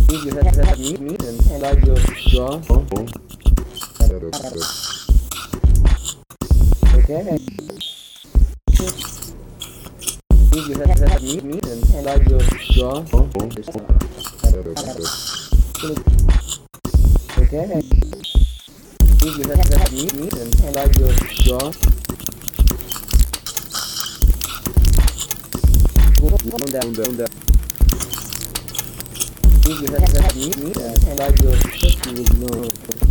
If you have meat inside your jaw, okay. If you have meat inside your jaw, okay. If you have meat inside your jaw, down. If you have meat inside your chest, you will know.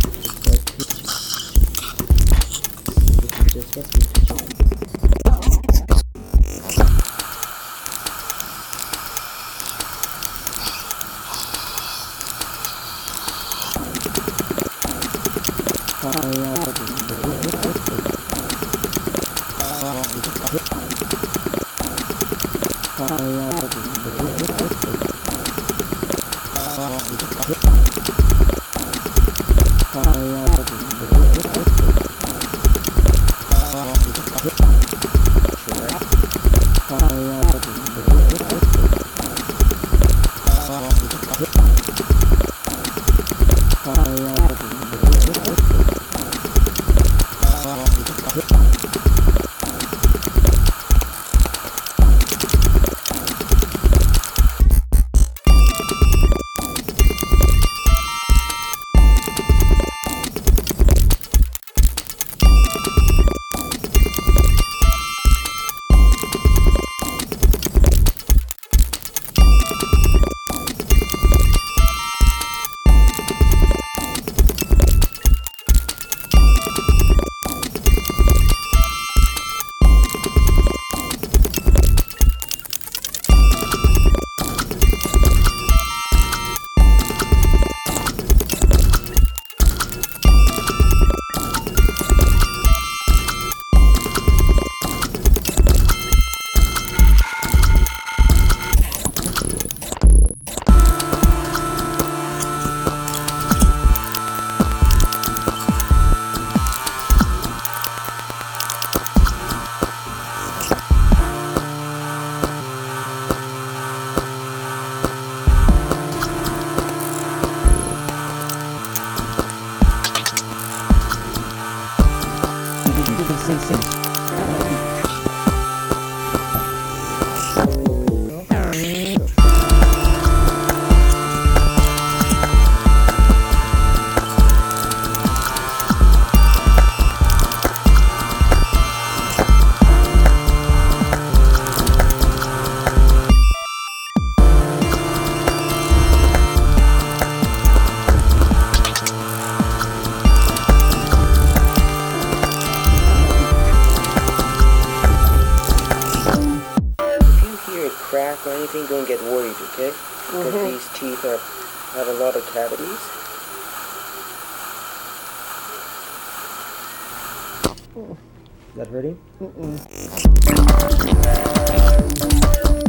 Crack or anything, don't get worried, okay? Because these teeth have a lot of cavities. Is that hurting?